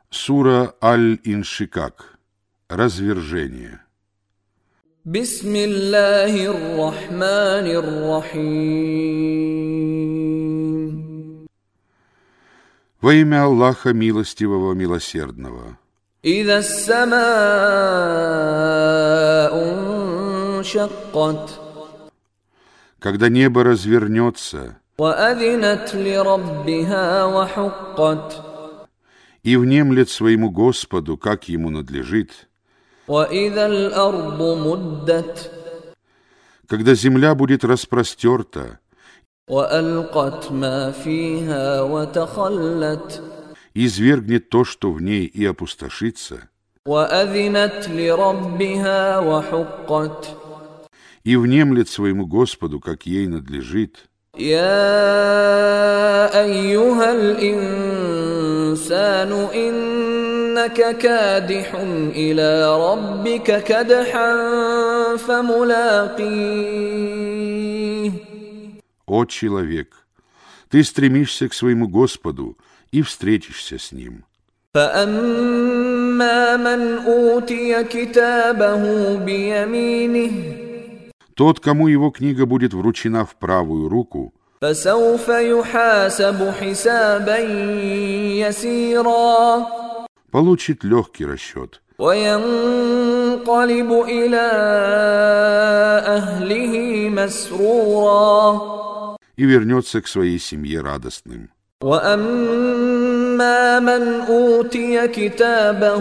Сура Аль-Иншикак. Развержение. Бисмиллахир рахманир рахим. Во имя Аллаха Милостивого, Милосердного. Иза ас-сама'у иншаккат. Когда небо развернется, Ва адинат ли раббиха ва хуккат. и внемлет своему Господу, как ему надлежит, وَإِذَا الْأَرْضُ مُدَّتْ. когда земля будет распростерта, وَأَلْقَتْ مَا فِيهَا وَتَخَلَّتْ. извергнет то, что в ней, и опустошится, وَأَذِنَتْ لِرَبِّهَا وَحُقَّتْ. и внемлет своему Господу, как ей надлежит. يَا أَيُّهَا الْإِنسَانُ إِنَّكَ كَادِحٌ إِلَى رَبِّكَ كَدْحًا فَمُلَاقِيهِ. О человек, ты стремишься к своему Господу и встретишься с Ним. فَأَمَّا مَنْ أُوتِيَ كِتَابَهُ بِيَمِينِهِ. Тот, кому его книга будет вручена в правую руку, فَسَوْفَ يُحَاسَبُ حِسَابًا يَسِيرًا. получит легкий расчет وَيَنْقَلِبُ إِلَى أَهْلِهِ مَسْرُورًا. и вернется к своей семье радостным. وَأَمَّا مَنْ أُوتِيَ كِتَابَهُ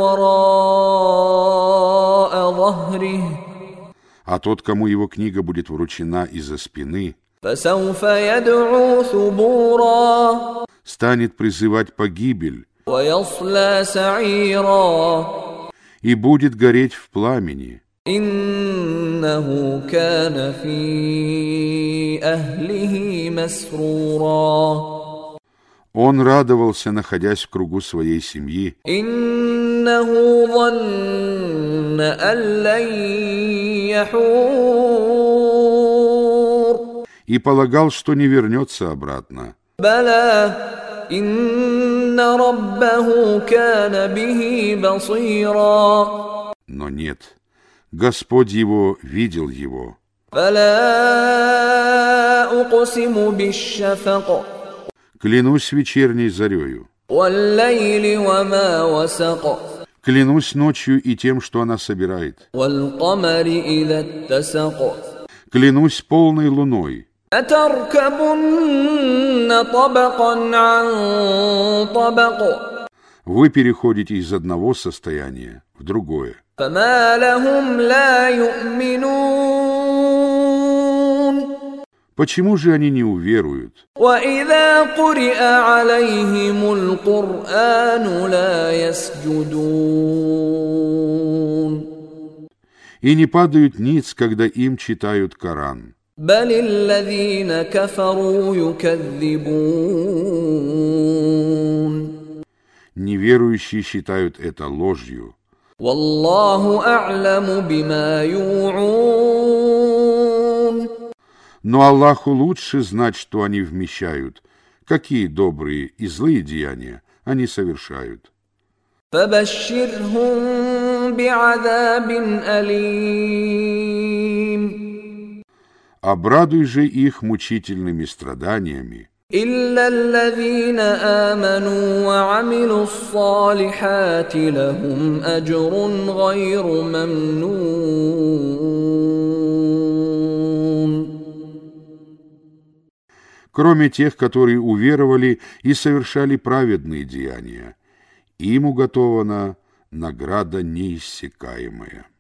وَرَاءَ ظَهْرِهِ. А тот, кому его книга будет вручена из-за спины, فَسَوْفَ يَدْعُو ثُبُورًا. станет призывать погибель وَيَصْلَى سَعِيرًا. и будет гореть в пламени. إِنَّهُ كَانَ فِي أَهْلِهِ مَسْرُورًا. Он радовался, находясь в кругу своей семьи, إِنَّهُ ظَنَّ أَن لَّن يَحُورَ. и полагал, что не вернется обратно. بَلَى إِنَّ رَبَّهُ كَانَ بِهِ بَصِيرًا. Но нет, Господь его видел его. فَلَا أُقْسِمُ بِالشَّفَقِ. Клянусь вечерней зарею, وَاللَّيْلِ وَمَا وَسَقَ. клянусь ночью и тем, что она собирает, وَالْقَمَرِ إِذَا اتَّسَقَ. клянусь полной луной. أَتَرْكَبُنَّ طَبَقًا عَنْ طَبَقٍ. Вы переходите из одного состояния в другое. فَمَا لَهُمْ لَا يُؤْمِنُونَ. Почему же они не уверуют? وَإِذَا قُرِئَ عَلَيْهِمُ الْقُرْآنُ لَا يَسْجُدُونَ. И не падают ниц, когда им читают Коран. بَلِ الَّذِينَ كَفَرُوا يُكَذِّبُونَ. Неверующие считают это ложью. وَاللَّهُ أَعْلَمُ بِمَا يُوعُونَ. Но Аллаху лучше знать, что они вмещают, какие добрые и злые деяния они совершают. فَبَشِّرْهُم بِعَذَابٍ أَلِيمٍ. Обрадуй же их мучительными страданиями, إِلَّا الَّذِينَ آمَنُوا وَعَمِلُوا الصَّالِحَاتِ لَهُمْ أَجْرٌ غَيْرُ مَمْنُونٍ. кроме тех, которые уверовали и совершали праведные деяния. Им уготована награда неиссякаемая.